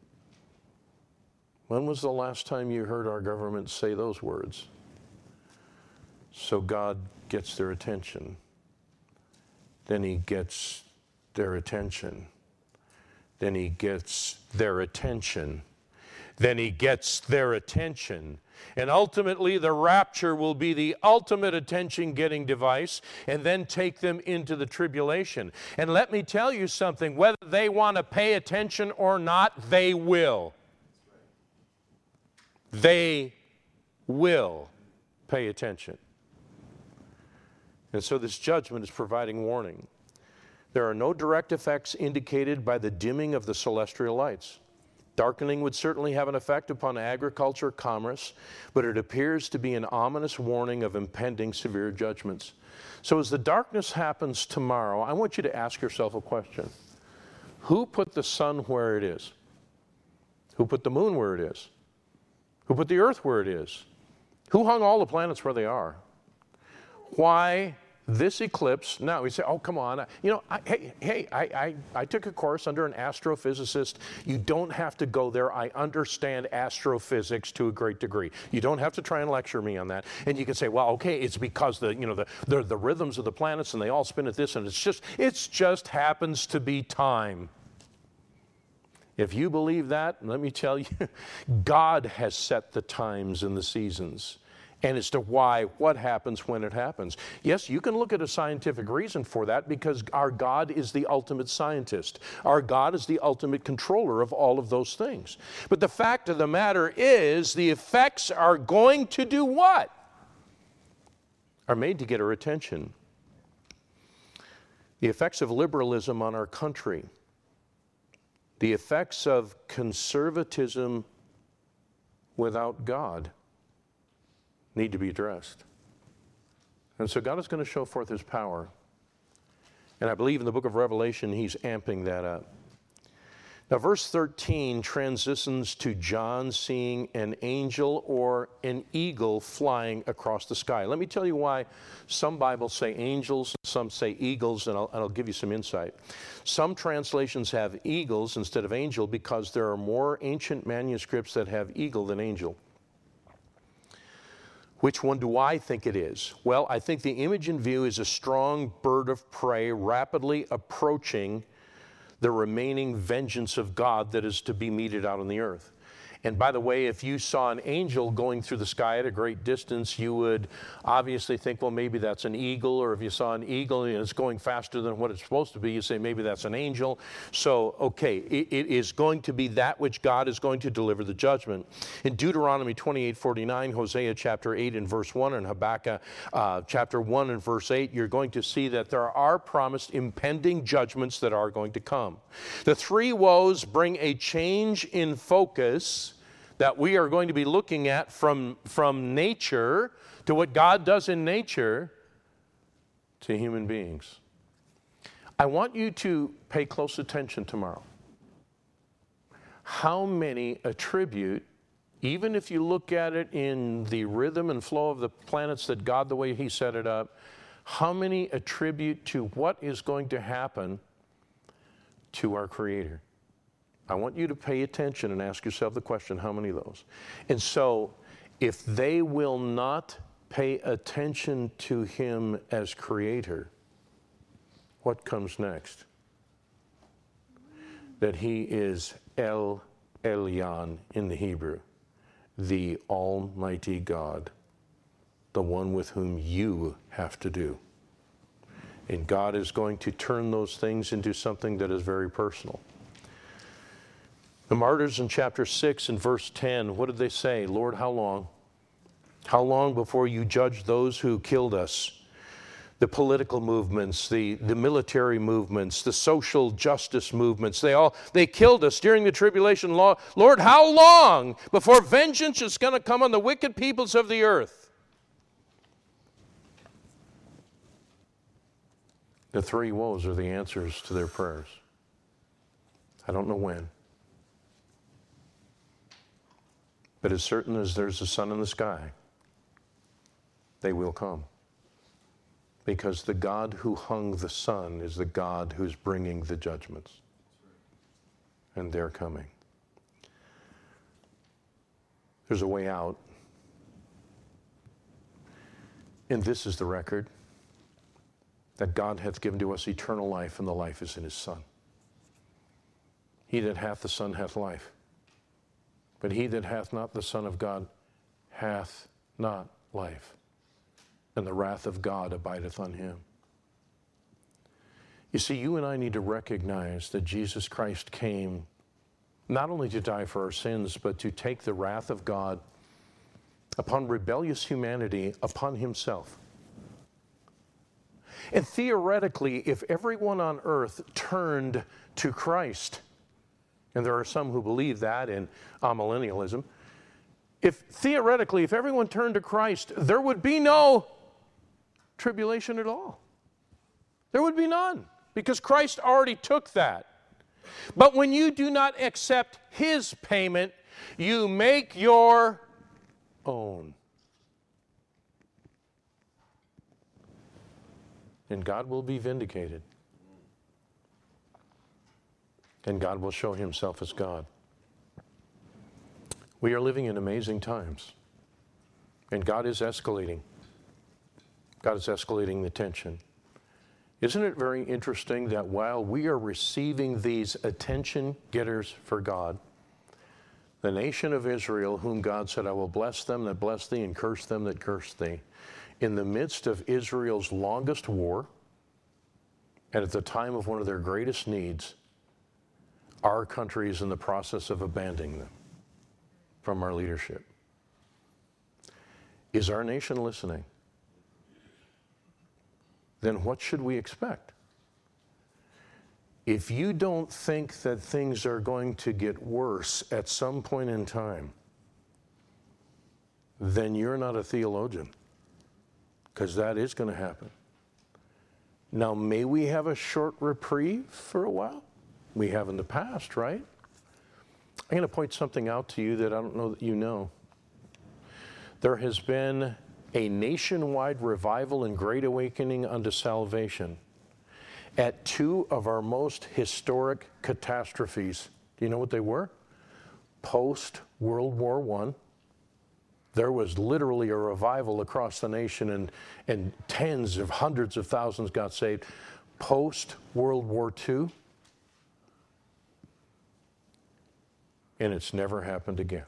When was the last time you heard our government say those words? So God gets their attention. Then he gets their attention. Then he gets their attention. Then he gets their attention. And ultimately, the rapture will be the ultimate attention-getting device, and then take them into the tribulation. And let me tell you something, whether they want to pay attention or not, they will. They will pay attention. And so this judgment is providing warning. There are no direct effects indicated by the dimming of the celestial lights. Darkening would certainly have an effect upon agriculture, commerce, but it appears to be an ominous warning of impending severe judgments. So as the darkness happens tomorrow, I want you to ask yourself a question. Who put the sun where it is? Who put the moon where it is? Who put the earth where it is? Who hung all the planets where they are? Why this eclipse? Now we say, oh, come on. You know, I, hey, hey I, I, I took a course under an astrophysicist. You don't have to go there. I understand astrophysics to a great degree. You don't have to try and lecture me on that. And you can say, well, okay, it's because the, you know, the, the, the rhythms of the planets and they all spin at this, and it's just, it's just happens to be time. If you believe that, let me tell you, God has set the times and the seasons. And as to why, what happens when it happens. Yes, you can look at a scientific reason for that because our God is the ultimate scientist. Our God is the ultimate controller of all of those things. But the fact of the matter is the effects are going to do what? Are made to get our attention. The effects of liberalism on our country. The effects of conservatism without God need to be addressed. And so God is going to show forth his power. And I believe in the book of Revelation, he's amping that up. Now, verse thirteen transitions to John seeing an angel or an eagle flying across the sky. Let me tell you why some Bibles say angels, some say eagles, and I'll, and I'll give you some insight. Some translations have eagles instead of angel because there are more ancient manuscripts that have eagle than angel. Which one do I think it is? Well, I think the image in view is a strong bird of prey rapidly approaching the remaining vengeance of God that is to be meted out on the earth. And by the way, if you saw an angel going through the sky at a great distance, you would obviously think, well, maybe that's an eagle. Or if you saw an eagle and it's going faster than what it's supposed to be, you say, maybe that's an angel. So, okay, it, it is going to be that which God is going to deliver the judgment. In Deuteronomy twenty-eight forty-nine, Hosea chapter eight and verse one, and Habakkuk uh, chapter one and verse eight, you're going to see that there are promised impending judgments that are going to come. The three woes bring a change in focus that we are going to be looking at from, from nature to what God does in nature to human beings. I want you to pay close attention tomorrow. How many attribute, even if you look at it in the rhythm and flow of the planets that God, the way he set it up, how many attribute to what is going to happen to our Creator? I want you to pay attention and ask yourself the question, how many of those? And so, if they will not pay attention to him as Creator, what comes next? That he is El Elyon in the Hebrew, the Almighty God, the one with whom you have to do. And God is going to turn those things into something that is very personal. The martyrs in chapter six and verse ten, what did they say? Lord, how long? How long before you judge those who killed us? The political movements, the, the military movements, the social justice movements, they all, they killed us during the tribulation law. Lord, how long before vengeance is going to come on the wicked peoples of the earth? The three woes are the answers to their prayers. I don't know when. But as certain as there's a sun in the sky, they will come. Because the God who hung the sun is the God who's bringing the judgments. And they're coming. There's a way out. And this is the record, that God hath given to us eternal life, and the life is in his Son. He that hath the Son hath life. But he that hath not the Son of God hath not life. And the wrath of God abideth on him. You see, you and I need to recognize that Jesus Christ came not only to die for our sins, but to take the wrath of God upon rebellious humanity upon himself. And theoretically, if everyone on earth turned to Christ, and there are some who believe that in amillennialism, if theoretically, if everyone turned to Christ, there would be no tribulation at all. There would be none, because Christ already took that. But when you do not accept his payment, you make your own. And God will be vindicated. And God will show himself as God. We are living in amazing times. And God is escalating. God is escalating the tension. Isn't it very interesting that while we are receiving these attention getters for God, the nation of Israel, whom God said, I will bless them that bless thee and curse them that curse thee, in the midst of Israel's longest war, and at the time of one of their greatest needs, our country is in the process of abandoning them from our leadership. Is our nation listening? Then what should we expect? If you don't think that things are going to get worse at some point in time, then you're not a theologian, because that is going to happen. Now, may we have a short reprieve for a while? We have in the past, right? I'm going to point something out to you that I don't know that you know. There has been a nationwide revival and great awakening unto salvation at two of our most historic catastrophes. Do you know what they were? Post-World War One. There was literally a revival across the nation, and, and tens of hundreds of thousands got saved. Post-World War Two, and it's never happened again.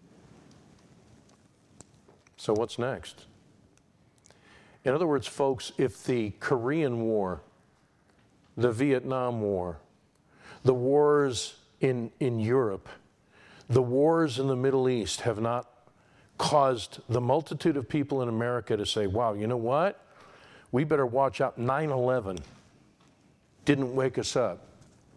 So what's next? In other words, folks, if the Korean War, the Vietnam War, the wars in, in Europe, the wars in the Middle East have not caused the multitude of people in America to say, wow, you know what? We better watch out. nine eleven didn't wake us up.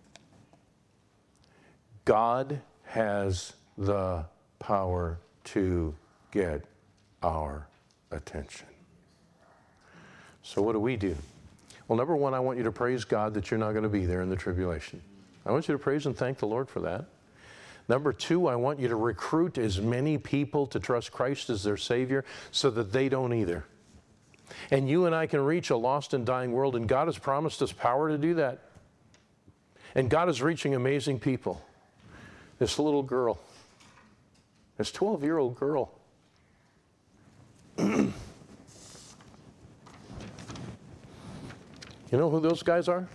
God has the power to get our attention. So what do we do? Well, number one, I want you to praise God that you're not going to be there in the tribulation. I want you to praise and thank the Lord for that. Number two, I want you to recruit as many people to trust Christ as their Savior so that they don't either. And you and I can reach a lost and dying world, and God has promised us power to do that. And God is reaching amazing people. This little girl, this twelve-year-old girl, you know who those guys are?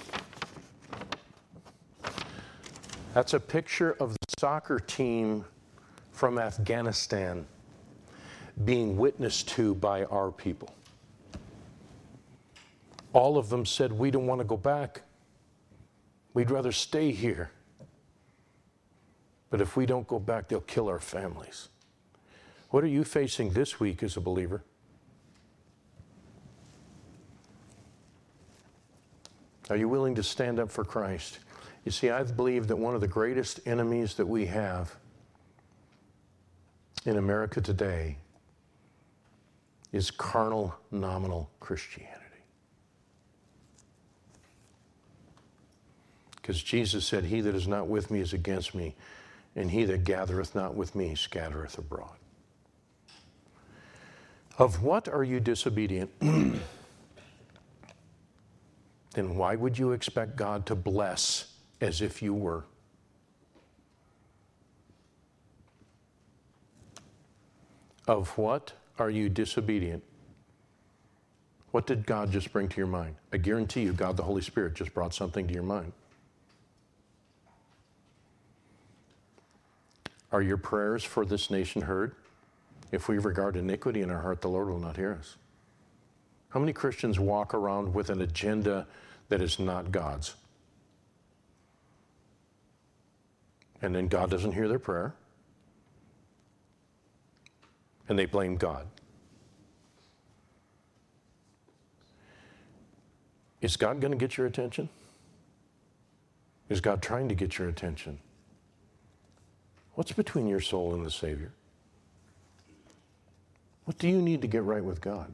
That's a picture of the soccer team from Afghanistan being witnessed to by our people. All of them said, we don't want to go back. We'd rather stay here. But if we don't go back, they'll kill our families. What are you facing this week as a believer? Are you willing to stand up for Christ? You see, I believe that one of the greatest enemies that we have in America today is carnal, nominal Christianity. Because Jesus said, he that is not with me is against me, and he that gathereth not with me scattereth abroad. Of what are you disobedient? Then why would you expect God to bless as if you were? Of what are you disobedient? What did God just bring to your mind? I guarantee you, God the Holy Spirit just brought something to your mind. Are your prayers for this nation heard? If we regard iniquity in our heart, the Lord will not hear us. How many Christians walk around with an agenda that is not God's? And then God doesn't hear their prayer. And they blame God. Is God going to get your attention? Is God trying to get your attention? What's between your soul and the Savior? What do you need to get right with God?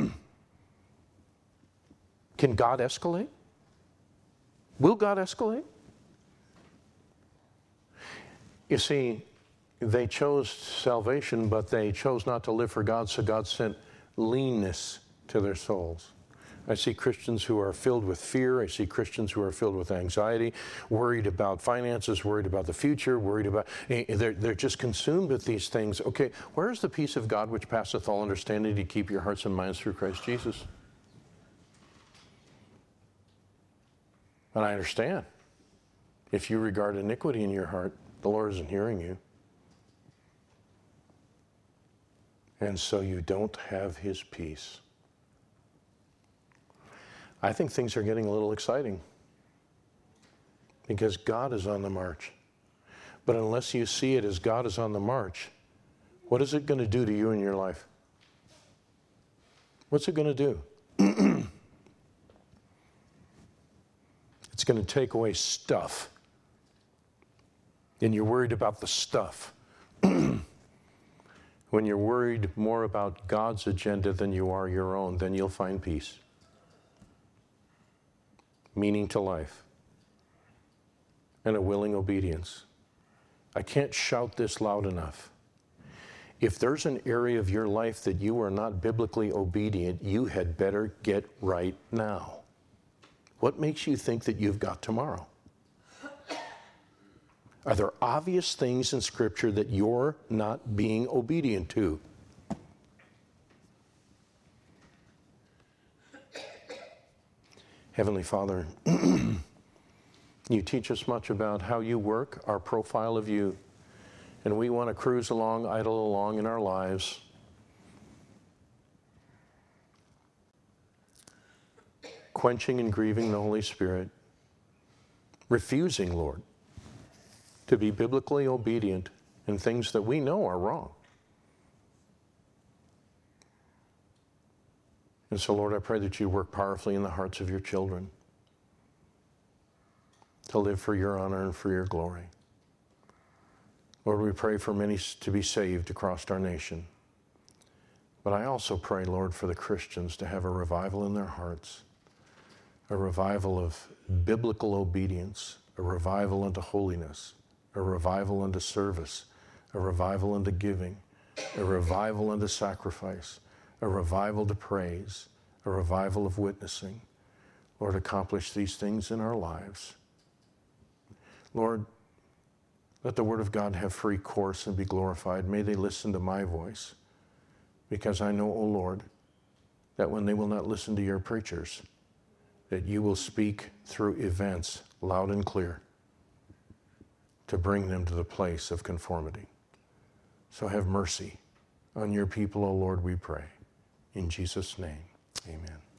Can God escalate? Will God escalate? You see, they chose salvation, but they chose not to live for God, so God sent leanness to their souls. I see Christians who are filled with fear. I see Christians who are filled with anxiety, worried about finances, worried about the future, worried about, they're, they're just consumed with these things. Okay, where is the peace of God which passeth all understanding to keep your hearts and minds through Christ Jesus? And I understand. If you regard iniquity in your heart, the Lord isn't hearing you. And so you don't have his peace. I think things are getting a little exciting because God is on the march. But unless you see it as God is on the march, what is it going to do to you in your life? What's it going to do? It's going to take away stuff. And you're worried about the stuff. When you're worried more about God's agenda than you are your own, then you'll find peace. Meaning to life, and a willing obedience. I can't shout this loud enough. If there's an area of your life that you are not biblically obedient, you had better get right now. What makes you think that you've got tomorrow? Are there obvious things in Scripture that you're not being obedient to? Heavenly Father, you teach us much about how you work, our profile of you, and we want to cruise along, idle along in our lives. Quenching and grieving the Holy Spirit, refusing, Lord, to be biblically obedient in things that we know are wrong. And so, Lord, I pray that you work powerfully in the hearts of your children to live for your honor and for your glory. Lord, we pray for many to be saved across our nation. But I also pray, Lord, for the Christians to have a revival in their hearts, a revival of biblical obedience, a revival unto holiness, a revival unto service, a revival unto giving, a revival unto sacrifice, a revival to praise, a revival of witnessing. Lord, accomplish these things in our lives. Lord, let the Word of God have free course and be glorified. May they listen to my voice, because I know, O Lord, that when they will not listen to your preachers, that you will speak through events loud and clear to bring them to the place of conformity. So have mercy on your people, O Lord, we pray. In Jesus' name, amen.